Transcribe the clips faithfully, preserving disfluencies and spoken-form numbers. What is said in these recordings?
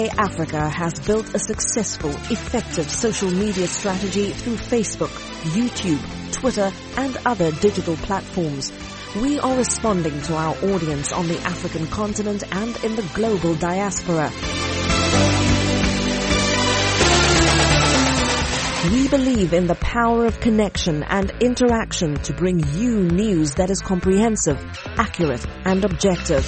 Africa has built a successful, effective social media strategy through Facebook, YouTube, Twitter, and other digital platforms. We are responding to our audience on the African continent and in the global diaspora. We believe in the power of connection and interaction to bring you news that is comprehensive, accurate, and objective.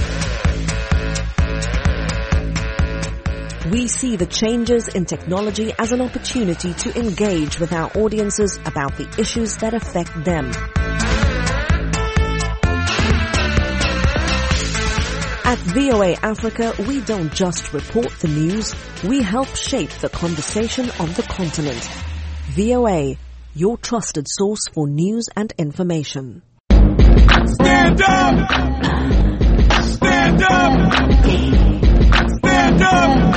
We see the changes in technology as an opportunity to engage with our audiences about the issues that affect them. At V O A Africa, we don't just report the news, we help shape the conversation on the continent. V O A, your trusted source for news and information. Stand up! Stand up! Stand up!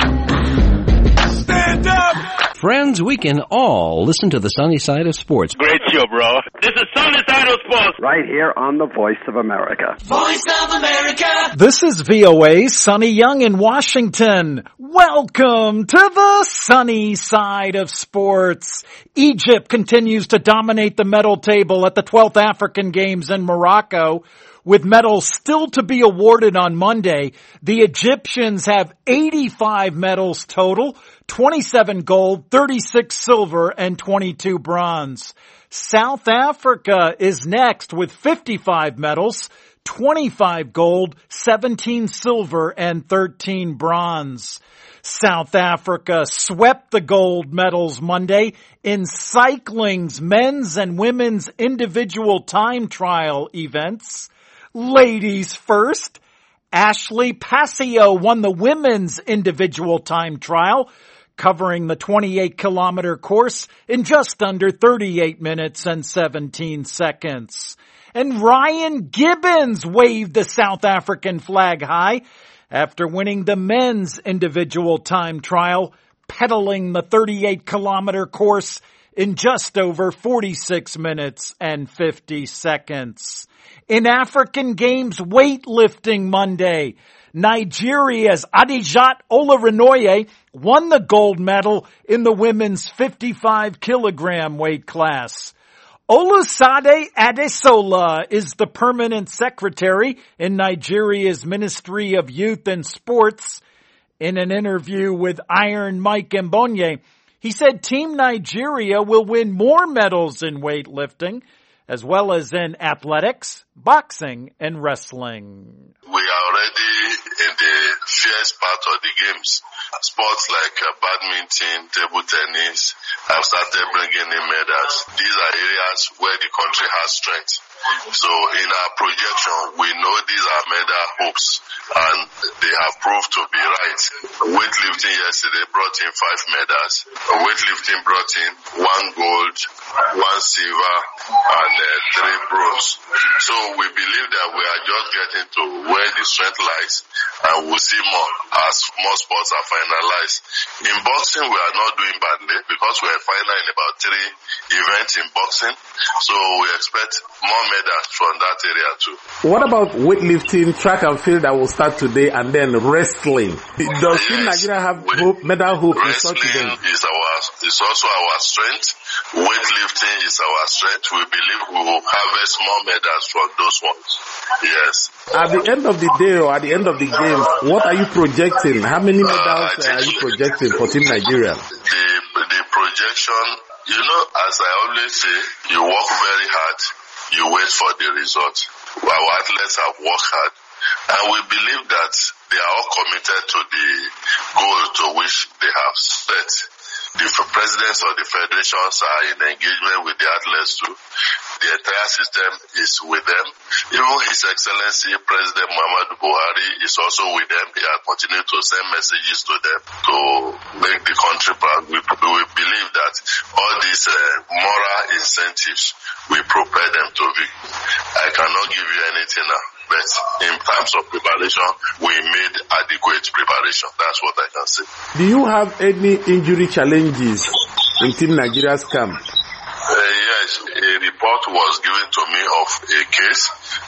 Stand up! Friends, we can all listen to the sunny side of sports. Great show, bro. This is Sunny Side of Sports. Right here on the Voice of America. Voice of America. This is V O A's Sonny Young in Washington. Welcome to the sunny side of sports. Egypt continues to dominate the medal table at the twelfth African Games in Morocco. With medals still to be awarded on Monday, the Egyptians have eighty-five medals total, twenty-seven gold, thirty-six silver, and twenty-two bronze. South Africa is next with fifty-five medals, twenty-five gold, seventeen silver, and thirteen bronze. South Africa swept the gold medals Monday in cycling's men's and women's individual time trial events. Ladies first, Ashley Passio won the women's individual time trial, covering the twenty-eight kilometer course in just under thirty-eight minutes and seventeen seconds. And Ryan Gibbons waved the South African flag high after winning the men's individual time trial, pedaling the thirty-eight kilometer course in just over forty-six minutes and fifty seconds. In African Games weightlifting Monday, Nigeria's Adijat Olarinoye won the gold medal in the women's fifty-five kilogram weight class. Olusade Adesola is the permanent secretary in Nigeria's Ministry of Youth and Sports. In an interview with Iron Mike Mbonye, he said Team Nigeria will win more medals in weightlifting, as well as in athletics, boxing, and wrestling. We are already in the fierce part of the games. Sports like uh, badminton, table tennis have started bringing in medals. These are areas where the country has strength. So in our projection, we know these are medal hopes, and they have proved to be right. Weightlifting yesterday brought in five medals. Weightlifting brought in one gold, one silver, and uh, three bronze. So we believe that we are just getting to where the strength lies, and we'll see more as more sports are finalized. In boxing, we are not doing badly because we are final in about three events in boxing. So we expect more medals from that area too. What about weightlifting, track and field that will start today, and then wrestling? Does Team yes, Nigeria have hope, medal hope in such events? Wrestling is our is also our strength. Weightlifting is our strength. We believe we will harvest more medals from those ones. Yes. At the end of the day or at the end of the game, what are you projecting? How many medals uh, are you projecting for Team Nigeria? The, the projection, you know, as I always say, you work very hard, you wait for the result. Our athletes have worked hard, and we believe that they are all committed to the goal to which they have set. The presidents of the federations are in engagement with the athletes too. The entire system is with them. Even His Excellency President Muhammadu Buhari is also with them. They are continuing to send messages to them to make the country proud. We, we believe that all these uh, moral incentives will propel them to victory. I cannot give you anything now, but in terms of preparation, we made adequate preparation. That's what I can say. Do you have any injury challenges in Team Nigeria's camp? Uh, yes, a report was given to me of a case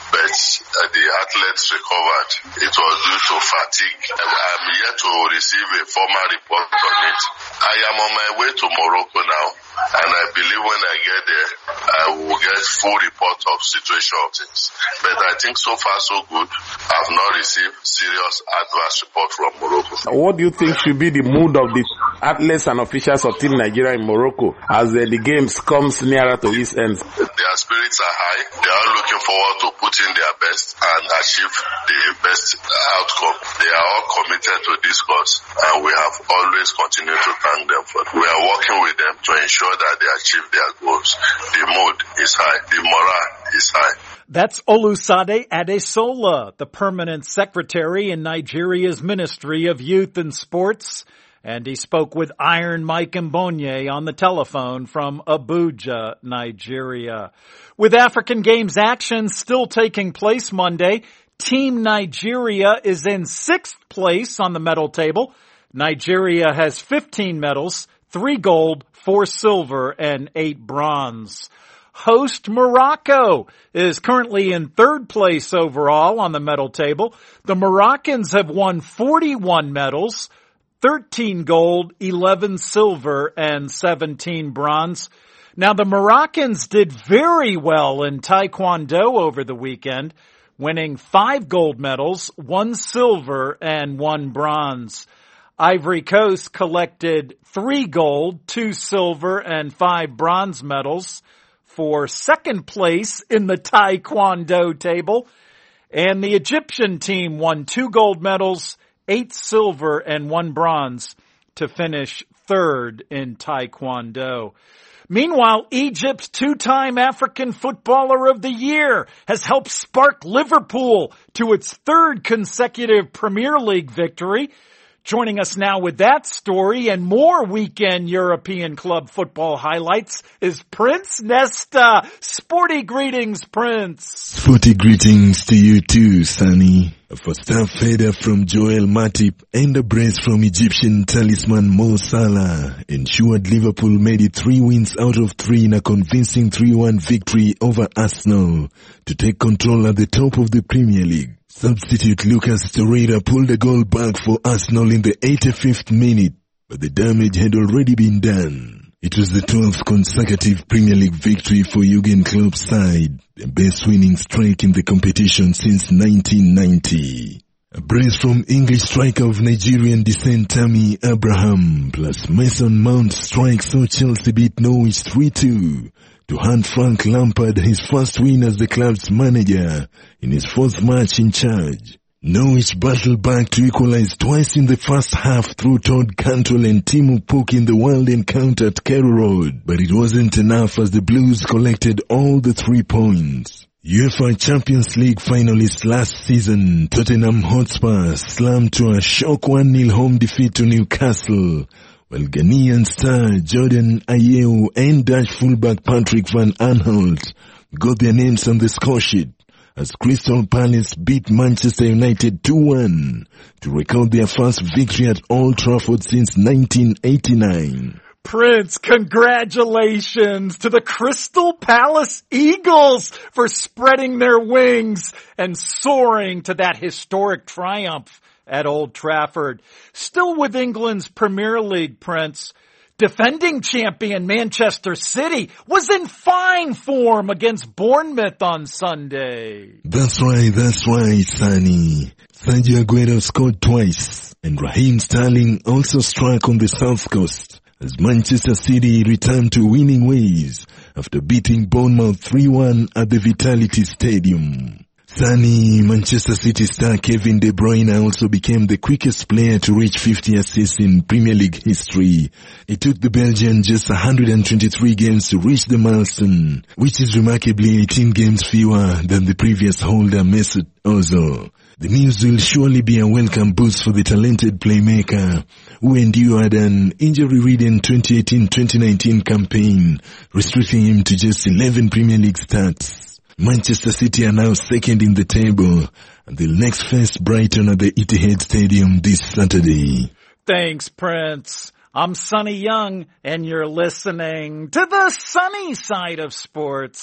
but uh, the athletes recovered. It was due to fatigue. I'm yet to receive a formal report on it. I am on my way to Morocco now, and I believe when I get there, I will get full report of situation of things. But I think so far so good. I've not received serious adverse report from Morocco. What do you think should be the mood of the athletes and officials of Team Nigeria in Morocco as uh, the games comes nearer to its end? Their spirits are high. They are looking forward to put in their best and achieve the best outcome. They are all committed to this cause, and we have always continued to thank them for it. We are working with them to ensure that they achieve their goals. The mood is high. The morale is high. That's Olusade Adesola, the permanent secretary in Nigeria's Ministry of Youth and Sports. And he spoke with Iron Mike Mbonye on the telephone from Abuja, Nigeria. With African Games action still taking place Monday, Team Nigeria is in sixth place on the medal table. Nigeria has fifteen medals, three gold, four silver, and eight bronze. Host Morocco is currently in third place overall on the medal table. The Moroccans have won forty-one medals, thirteen gold, eleven silver, and seventeen bronze. Now, the Moroccans did very well in Taekwondo over the weekend, winning five gold medals, one silver, and one bronze. Ivory Coast collected three gold, two silver, and five bronze medals for second place in the Taekwondo table. And the Egyptian team won two gold medals, eight silver, and one bronze to finish third in Taekwondo. Meanwhile, Egypt's two-time African Footballer of the Year has helped spark Liverpool to its third consecutive Premier League victory. Joining us now with that story and more weekend European club football highlights is Prince Nesta. Sporty greetings, Prince. Sporty greetings to you too, Sonny. A first-half header from Joel Matip and a brace from Egyptian talisman Mo Salah ensured Liverpool made it three wins out of three in a convincing three one victory over Arsenal to take control at the top of the Premier League. Substitute Lucas Torreira pulled a goal back for Arsenal in the eighty-fifth minute, but the damage had already been done. It was the twelfth consecutive Premier League victory for Jurgen Klopp's side, the best winning streak in the competition since nineteen ninety. A brace from English striker of Nigerian descent Tammy Abraham plus Mason Mount strike saw Chelsea beat Norwich three two. To hand Frank Lampard his first win as the club's manager in his fourth match in charge. Norwich battled back to equalize twice in the first half through Todd Cantwell and Timu Puk in the wild encounter at Carrow Road, but it wasn't enough as the Blues collected all the three points. UEFA Champions League finalists last season, Tottenham Hotspur slammed to a shock one nil home defeat to Newcastle, while Ghanaian star Jordan Ayew and Dutch fullback Patrick van Aanholt got their names on the score sheet as Crystal Palace beat Manchester United two one to record their first victory at Old Trafford since nineteen eighty-nine. Prince, congratulations to the Crystal Palace Eagles for spreading their wings and soaring to that historic triumph at Old Trafford. Still with England's Premier League, Prince, defending champion Manchester City was in fine form against Bournemouth on Sunday. That's right, that's right, Sonny. Sergio Aguero scored twice, and Raheem Sterling also struck on the South Coast as Manchester City returned to winning ways after beating Bournemouth three one at the Vitality Stadium. Sunny, Manchester City star Kevin De Bruyne also became the quickest player to reach fifty assists in Premier League history. It took the Belgian just one hundred twenty-three games to reach the milestone, which is remarkably eighteen games fewer than the previous holder Mesut Ozil. The news will surely be a welcome boost for the talented playmaker who endured an injury-ridden twenty eighteen twenty nineteen campaign, restricting him to just eleven Premier League starts. Manchester City are now second in the table, and they'll next face Brighton at the Etihad Stadium this Saturday. Thanks, Prince. I'm Sonny Young, and you're listening to the sunny side of sports.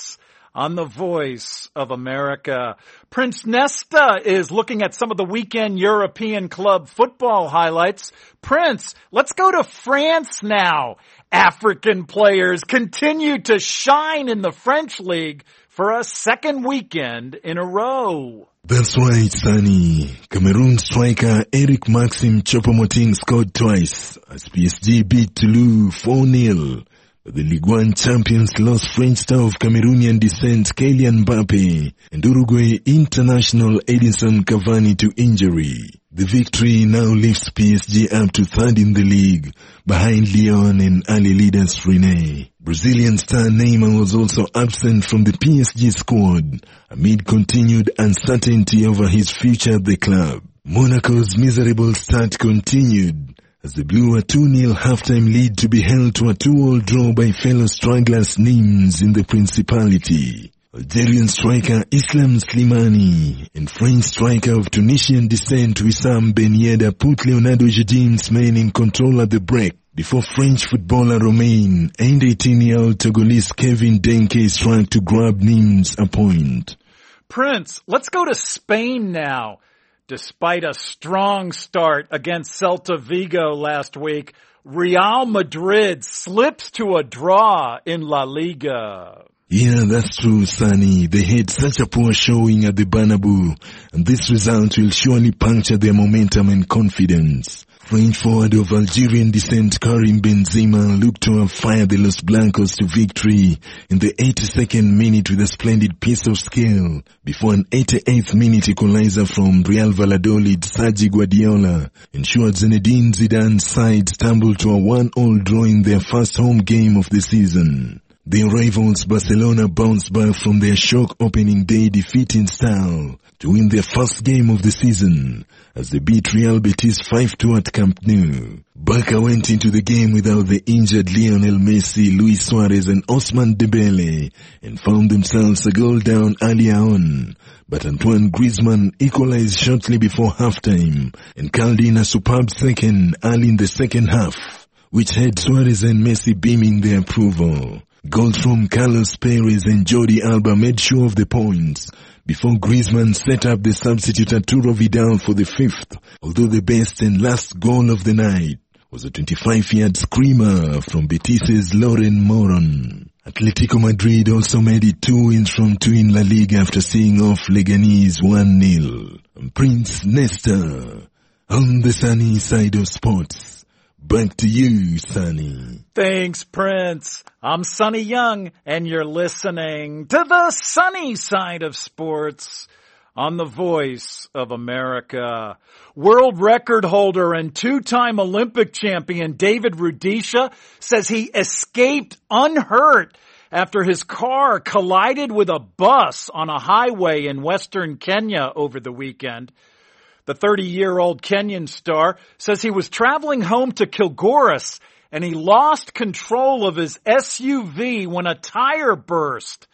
on the Voice of America. Prince Nesta is looking at some of the weekend European club football highlights. Prince, let's go to France now. African players continue to shine in the French league for a second weekend in a row. That's right, Sonny. Cameroon striker Eric Maxim Choupo-Moting scored twice as P S G beat Toulouse four nil. But the Ligue one champions lost French star of Cameroonian descent Kylian Mbappe and Uruguay international Edinson Cavani to injury. The victory now lifts P S G up to third in the league, behind Lyon and early leaders Rennes. Brazilian star Neymar was also absent from the P S G squad amid continued uncertainty over his future at the club. Monaco's miserable start continued as they blew a two nil halftime lead to be held to a two-all draw by fellow stragglers Nîmes in the Principality. Algerian striker Islam Slimani and French striker of Tunisian descent Wissam Ben Yedder put Leonardo Jardine's men in control at the break before French footballer Romain and eighteen-year-old Togolese Kevin Denke struck to grab Nîmes a point. Prince, let's go to Spain now. Despite a strong start against Celta Vigo last week, Real Madrid slips to a draw in La Liga. Yeah, that's true, Sonny. They had such a poor showing at the Bernabeu, and this result will surely puncture their momentum and confidence. French forward of Algerian descent Karim Benzema looked to have fired the Los Blancos to victory in the eighty-second minute with a splendid piece of skill before an eighty-eighth minute equalizer from Real Valladolid Sergi Guardiola ensured Zinedine Zidane's side stumbled to a one-all draw in their first home game of the season. Their rivals Barcelona bounced back from their shock opening day defeat in style to win their first game of the season as they beat Real Betis five two at Camp Nou. Barca went into the game without the injured Lionel Messi, Luis Suarez and Ousmane Dembele and found themselves a goal down earlier on. But Antoine Griezmann equalized shortly before halftime and called in a superb second early in the second half, which had Suarez and Messi beaming their approval. Goals from Carlos Perez and Jordi Alba made sure of the points before Griezmann set up the substitute Arturo Vidal for the fifth, although the best and last goal of the night was a twenty-five-yard screamer from Betis's Loren Moron. Atletico Madrid also made it two wins from two in La Liga after seeing off Leganés one nil. Prince Nesta on the sunny side of sports. Back to you, Sonny. Thanks, Prince. I'm Sonny Young, and you're listening to the sunny side of sports on the Voice of America. World record holder and two-time Olympic champion David Rudisha says he escaped unhurt after his car collided with a bus on a highway in western Kenya over the weekend. The thirty-year-old Kenyan star says he was traveling home to Kilgoris and he lost control of his S U V when a tire burst.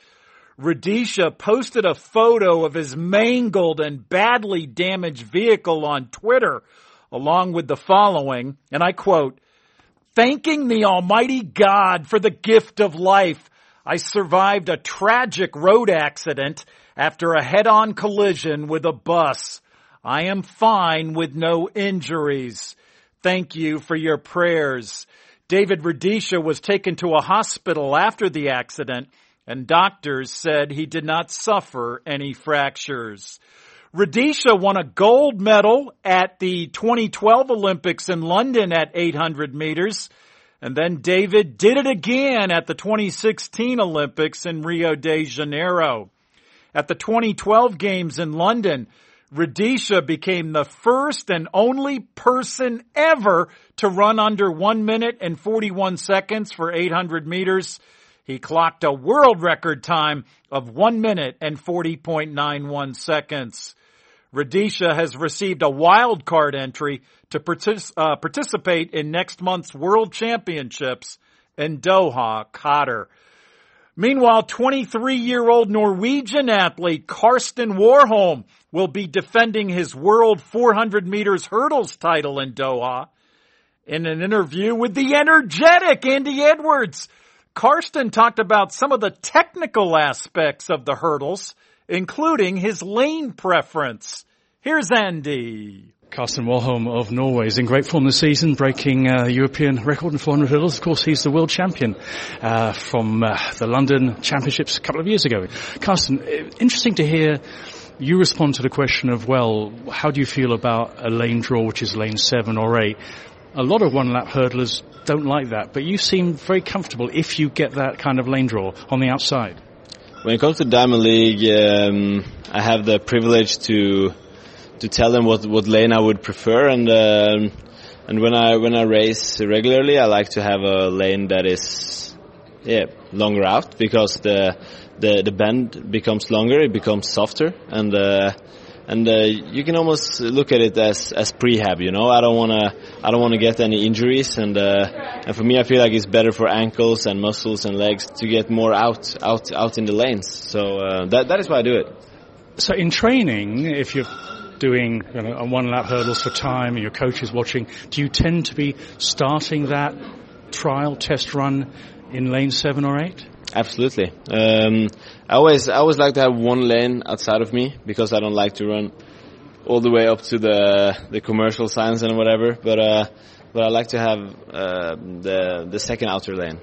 Rudisha posted a photo of his mangled and badly damaged vehicle on Twitter, along with the following, and I quote, "Thanking the Almighty God for the gift of life, I survived a tragic road accident after a head-on collision with a bus. I am fine with no injuries. Thank you for your prayers." David Rudisha was taken to a hospital after the accident, and doctors said he did not suffer any fractures. Rudisha won a gold medal at the twenty twelve Olympics in London at eight hundred meters, and then David did it again at the twenty sixteen Olympics in Rio de Janeiro. At the twenty twelve Games in London, Rudisha became the first and only person ever to run under one minute and forty-one seconds for eight hundred meters. He clocked a world record time of one minute and forty point nine one seconds. Rudisha has received a wild card entry to partic- uh, participate in next month's World Championships in Doha, Qatar. Meanwhile, twenty-three-year-old Norwegian athlete Karsten Warholm will be defending his world four hundred meters hurdles title in Doha. In an interview with the energetic Andy Edwards, Karsten talked about some of the technical aspects of the hurdles, including his lane preference. Here's Andy. Karsten Warholm of Norway is in great form this season, breaking uh, European record in four hundred hurdles. Of course, he's the world champion uh, from uh, the London Championships a couple of years ago. Karsten, interesting to hear you respond to the question of, well, how do you feel about a lane draw, which is lane seven or eight? A lot of one-lap hurdlers don't like that, but you seem very comfortable if you get that kind of lane draw on the outside. When it comes to Diamond League, um, I have the privilege to to tell them what, what lane I would prefer, and um, and when I when I race regularly, I like to have a lane that is yeah longer out, because the the the bend becomes longer, it becomes softer, and. Uh, And uh, you can almost look at it as as prehab, you know. I don't want to I don't want to get any injuries, and uh, and for me, I feel like it's better for ankles and muscles and legs to get more out out out in the lanes. So uh, that that is why I do it. So in training, if you're doing you know, a one lap hurdles for time, and your coach is watching, do you tend to be starting that trial test run in lane seven or eight? Absolutely. Um, I always, I always like to have one lane outside of me, because I don't like to run all the way up to the the commercial signs and whatever. But uh, but I like to have uh, the the second outer lane.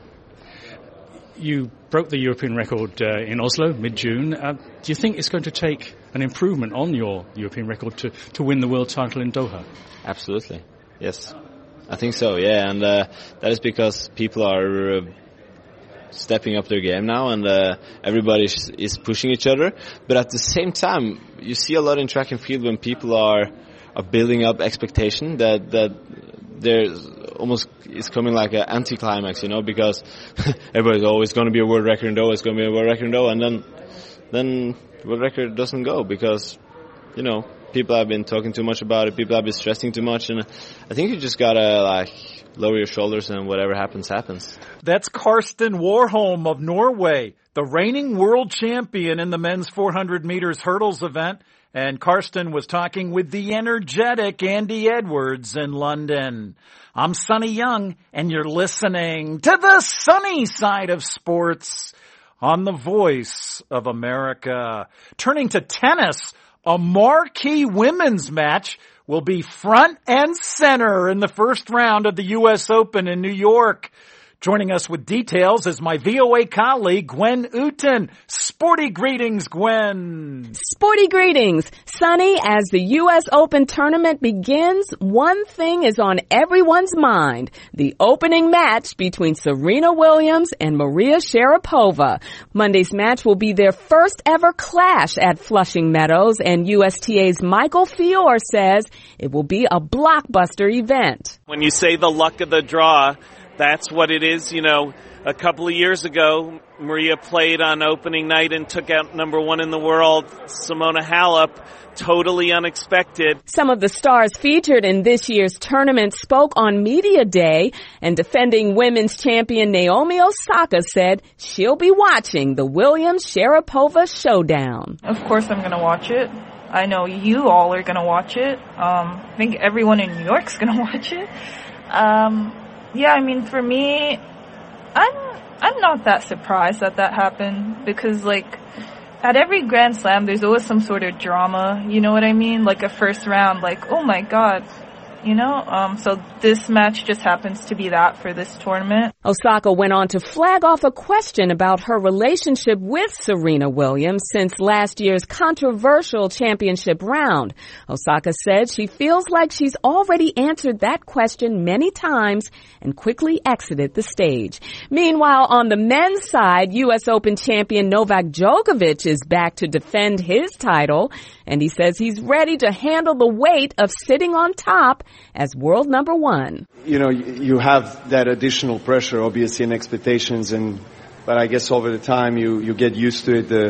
You broke the European record uh, in Oslo mid-June. Uh, do you think it's going to take an improvement on your European record to to win the world title in Doha? Absolutely. Yes, I think so. Yeah, and uh, that is because people are. Uh, stepping up their game now, and uh, everybody is pushing each other. But at the same time, you see a lot in track and field when people are are building up expectation that that there's almost it's coming like an anticlimax, you know, because everybody's always going to be a world record in Doha, it's going to be a world record in Doha, and then then world record doesn't go, because you know people have been talking too much about it, people have been stressing too much, and I think you just gotta like lower your shoulders, and whatever happens, happens. That's Karsten Warholm of Norway, the reigning world champion in the men's four hundred meters hurdles event. And Karsten was talking with the energetic Andy Edwards in London. I'm Sonny Young, and you're listening to the sunny side of sports on the Voice of America. Turning to tennis, a marquee women's match will be front and center in the first round of the U S Open in New York. Joining us with details is my V O A colleague, Gwen Uten. Sporty greetings, Gwen. Sporty greetings. Sonny, as the U S Open tournament begins, one thing is on everyone's mind. The opening match between Serena Williams and Maria Sharapova. Monday's match will be their first ever clash at Flushing Meadows, and U S T A's Michael Fiore says it will be a blockbuster event. When you say the luck of the draw, that's what it is. You know, a couple of years ago, Maria played on opening night and took out number one in the world, Simona Halep. Totally unexpected. Some of the stars featured in this year's tournament spoke on Media Day, and defending women's champion Naomi Osaka said she'll be watching the Williams-Sharapova showdown. Of course I'm going to watch it. I know you all are going to watch it. Um, I think everyone in New York's going to watch it. Um... Yeah, I mean, for me, I'm I'm not that surprised that that happened, because, like, at every Grand Slam, there's always some sort of drama, you know what I mean? Like a first round, like, oh my god, you know? Um, so this match just happens to be that for this tournament. Osaka went on to flag off a question about her relationship with Serena Williams since last year's controversial championship round. Osaka said she feels like she's already answered that question many times and quickly exited the stage. Meanwhile, on the men's side, U S Open champion Novak Djokovic is back to defend his title, and he says he's ready to handle the weight of sitting on top as world number one. You know, you have that additional pressure, obviously, and expectations, and but I guess over the time you, you get used to it. The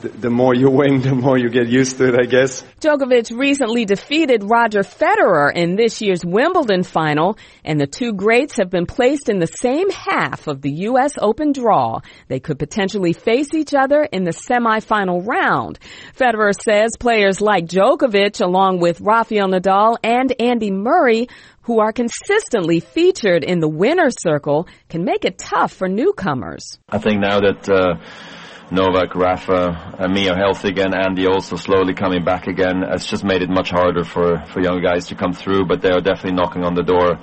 the, the more you win, the more you get used to it, I guess. Djokovic recently defeated Roger Federer in this year's Wimbledon final, and the two greats have been placed in the same half of the U S Open draw. They could potentially face each other in the semifinal round. Federer says players like Djokovic, along with Rafael Nadal and Andy Murray, who are consistently featured in the winner's circle, can make it tough for newcomers. I think now that uh, Novak, Rafa, and me are healthy again, Andy also slowly coming back again, it's just made it much harder for, for young guys to come through, but they are definitely knocking on the door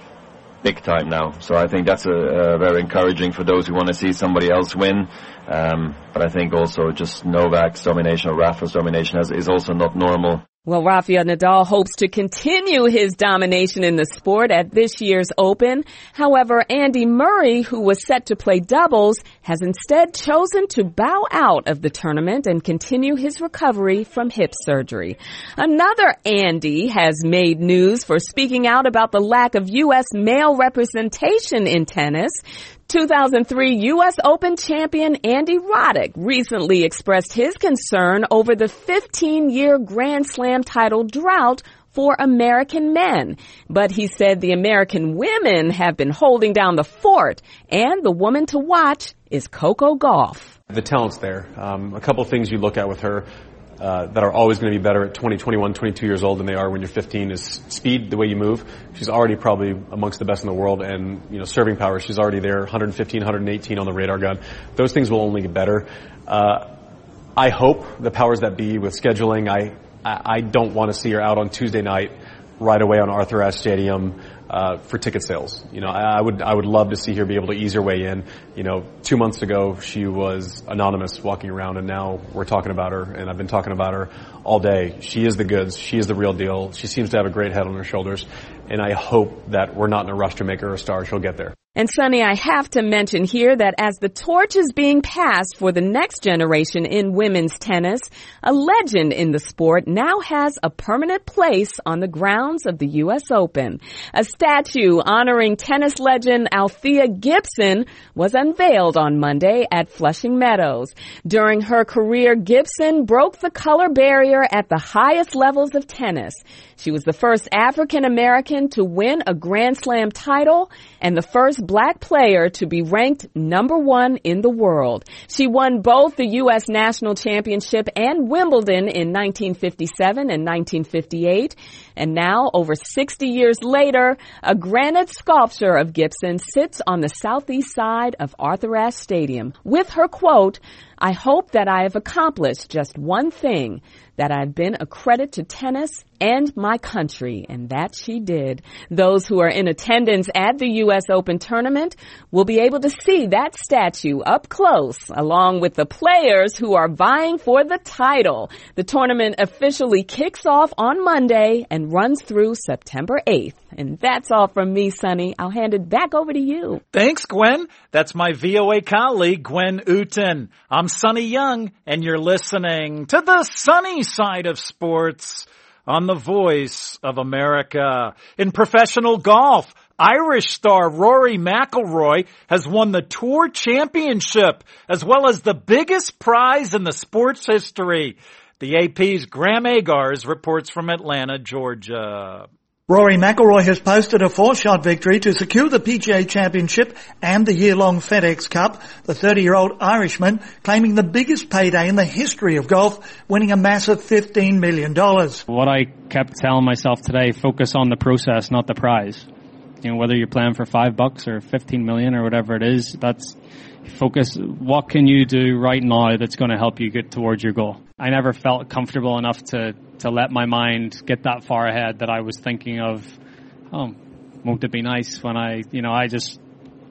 big time now. So I think that's a, a very encouraging for those who want to see somebody else win. Um, but I think also just Novak's domination or Rafa's domination has, is also not normal. Well, Rafael Nadal hopes to continue his domination in the sport at this year's Open. However, Andy Murray, who was set to play doubles, has instead chosen to bow out of the tournament and continue his recovery from hip surgery. Another Andy has made news for speaking out about the lack of U S male representation in tennis. two thousand three U S Open champion Andy Roddick recently expressed his concern over the fifteen-year Grand Slam title drought for American men. But he said the American women have been holding down the fort, and the woman to watch is Coco Gauff. The talent's there. Um, a couple of things you look at with her uh, that are always going to be better at twenty, twenty-one, twenty-two years old than they are when you're fifteen is speed, the way you move. She's already probably amongst the best in the world, and, you know, serving power, she's already there, one fifteen, one eighteen on the radar gun. Those things will only get better. Uh, I hope the powers that be with scheduling, I, I don't want to see her out on Tuesday night right away on Arthur Ashe Stadium uh, for ticket sales. You know, I, I would I would love to see her be able to ease her way in. You know, two months ago she was anonymous walking around, and now we're talking about her, and I've been talking about her all day. She is the goods. She is the real deal. She seems to have a great head on her shoulders, and I hope that we're not in a rush to make her a star. She'll get there. And Sonny, I have to mention here that as the torch is being passed for the next generation in women's tennis, a legend in the sport now has a permanent place on the grounds of the U S Open. A statue honoring tennis legend Althea Gibson was unveiled on Monday at Flushing Meadows. During her career, Gibson broke the color barrier at the highest levels of tennis. She was the first African American to win a Grand Slam title and the first black player to be ranked number one in the world. She won both the U S National Championship and Wimbledon in nineteen fifty-seven and nineteen fifty-eight. And now, over sixty years later, a granite sculpture of Gibson sits on the southeast side of Arthur Ashe Stadium with her quote, "I hope that I have accomplished just one thing, that I've been a credit to tennis and my country," and that she did. Those who are in attendance at the U S Open tournament will be able to see that statue up close, along with the players who are vying for the title. The tournament officially kicks off on Monday and runs through September eighth. And that's all from me, Sonny. I'll hand it back over to you. Thanks, Gwen. That's my V O A colleague, Gwen Uten. I'm Sonny Young, and you're listening to the sunny side of sports on the Voice of America. In professional golf, Irish star Rory McIlroy has won the Tour Championship, as well as the biggest prize in the sport's history. The A P's Graham Agars reports from Atlanta, Georgia. Rory McIlroy has posted a four-shot victory to secure the P G A Championship and the year-long FedEx Cup. The thirty-year-old Irishman claiming the biggest payday in the history of golf, winning a massive fifteen million dollars. What I kept telling myself today, focus on the process, not the prize. You know, whether you're playing for five bucks or fifteen million or whatever it is, that's focus. What can you do right now that's going to help you get towards your goal? I never felt comfortable enough to, to let my mind get that far ahead that I was thinking of, oh, won't it be nice when I, you know, I just,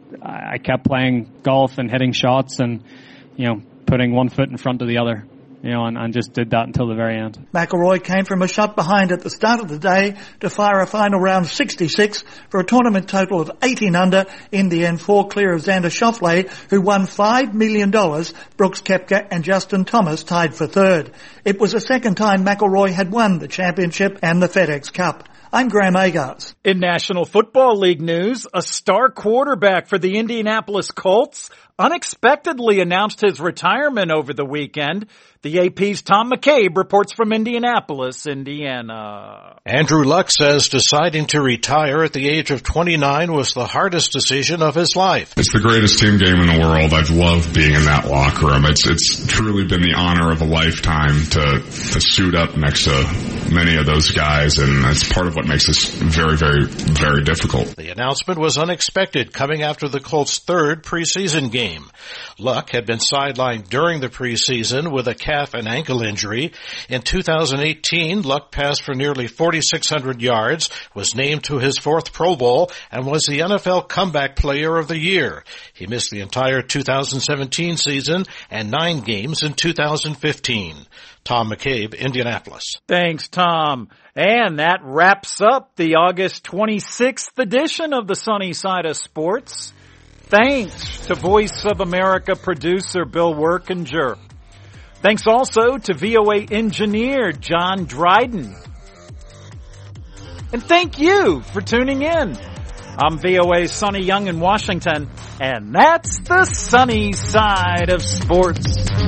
I kept playing golf and hitting shots and, you know, putting one foot in front of the other. You know, and, and just did that until the very end. McIlroy came from a shot behind at the start of the day to fire a final round sixty-six for a tournament total of eighteen under. In the end, four clear of Xander Schauffele, who won five million dollars. Brooks Koepka and Justin Thomas tied for third. It was the second time McIlroy had won the championship and the FedEx Cup. I'm Graham Agars. In National Football League news, a star quarterback for the Indianapolis Colts, unexpectedly announced his retirement over the weekend. The A P's Tom McCabe reports from Indianapolis, Indiana. Andrew Luck says deciding to retire at the age of twenty-nine was the hardest decision of his life. It's the greatest team game in the world. I've loved being in that locker room. It's it's truly been the honor of a lifetime to, to suit up next to many of those guys, and that's part of what makes this very, very, very difficult. The announcement was unexpected, coming after the Colts' third preseason game. Luck had been sidelined during the preseason with a calf and ankle injury. In two thousand eighteen, Luck passed for nearly forty-six hundred yards, was named to his fourth Pro Bowl, and was the N F L Comeback Player of the Year. He missed the entire two thousand seventeen season and nine games in two thousand fifteen. Tom McCabe, Indianapolis. Thanks, Tom. And that wraps up the August twenty-sixth edition of the Sunny Side of Sports. Thanks to Voice of America producer Bill Workinger. Thanks also to V O A engineer John Dryden. And thank you for tuning in. I'm V O A's Sonny Young in Washington, and that's the Sunny Side of Sports.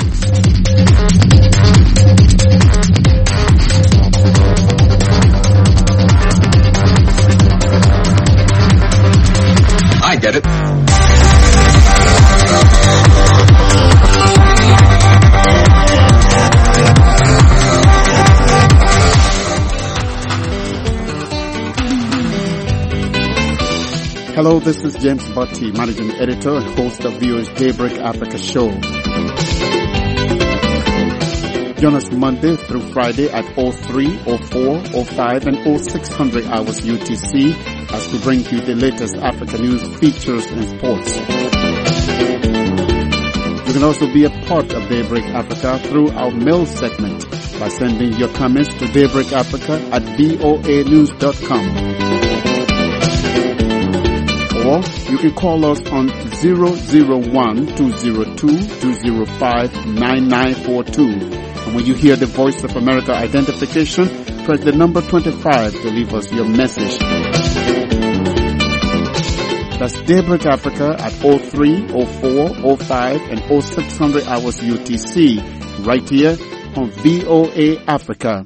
I get it. Hello, this is James Butty, Managing Editor and host of V O A's Daybreak Africa show. Join us Monday through Friday at oh three, oh four, oh five, and oh six hundred hours U T C as we bring you the latest Africa news, features, and sports. You can also be a part of Daybreak Africa through our mail segment by sending your comments to daybreakafrica at voa news dot com. Or you can call us on zero zero one, two zero two, two zero five, nine nine four two. And when you hear the Voice of America identification, press the number twenty-five to leave us your message. That's Daybreak Africa at oh three, oh four, oh five, and oh six hundred hours U T C, right here on V O A Africa.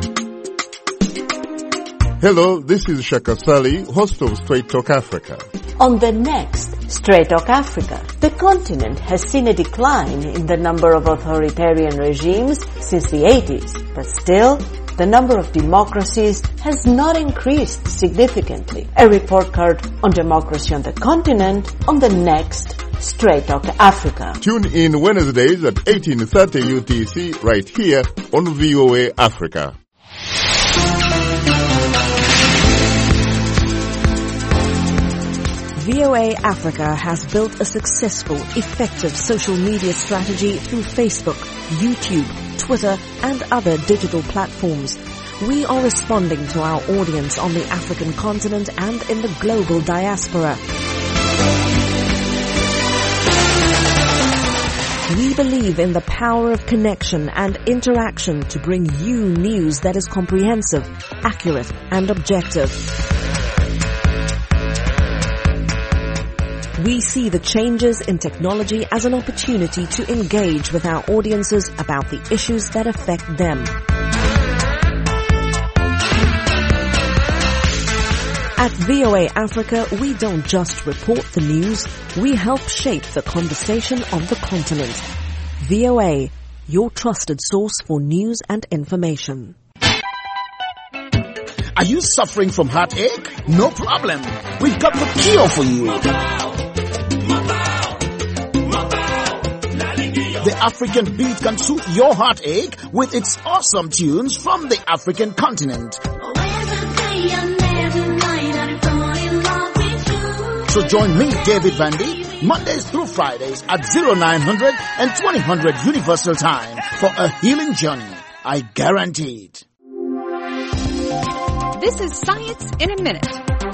Hello, this is Shaka Sali, host of Straight Talk Africa. On the next Straight Talk Africa, the continent has seen a decline in the number of authoritarian regimes since the eighties, but still, the number of democracies has not increased significantly. A report card on democracy on the continent on the next Straight Talk Africa. Tune in Wednesdays at eighteen thirty U T C right here on V O A Africa. V O A Africa has built a successful, effective social media strategy through Facebook, YouTube, Twitter, and other digital platforms. We are responding to our audience on the African continent and in the global diaspora. We believe in the power of connection and interaction to bring you news that is comprehensive, accurate, and objective. We see the changes in technology as an opportunity to engage with our audiences about the issues that affect them. At V O A Africa, we don't just report the news, we help shape the conversation on the continent. V O A, your trusted source for news and information. Are you suffering from heartache? No problem. We've got the cure for you. The African beat can soothe your heartache with its awesome tunes from the African continent. So join me, David Vandy, Mondays through Fridays at oh nine hundred and twenty hundred Universal Time for a healing journey. I guarantee it. This is Science in a Minute.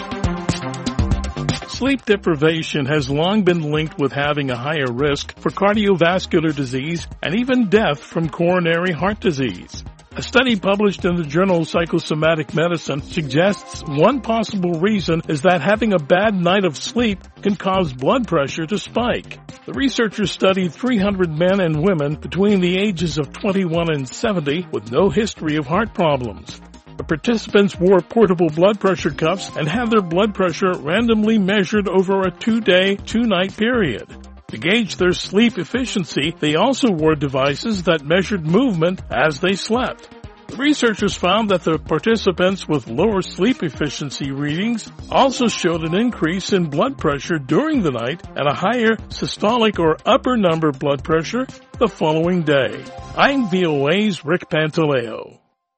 Sleep deprivation has long been linked with having a higher risk for cardiovascular disease and even death from coronary heart disease. A study published in the journal Psychosomatic Medicine suggests one possible reason is that having a bad night of sleep can cause blood pressure to spike. The researchers studied three hundred men and women between the ages of twenty-one and seventy with no history of heart problems. The participants wore portable blood pressure cuffs and had their blood pressure randomly measured over a two-day, two-night period. To gauge their sleep efficiency, they also wore devices that measured movement as they slept. The researchers found that the participants with lower sleep efficiency readings also showed an increase in blood pressure during the night and a higher systolic or upper number blood pressure the following day. I'm V O A's Rick Pantaleo.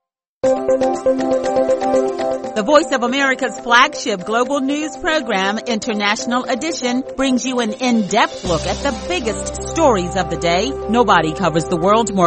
The Voice of America's flagship global news program, International Edition, brings you an in-depth look at the biggest stories of the day. Nobody covers the world more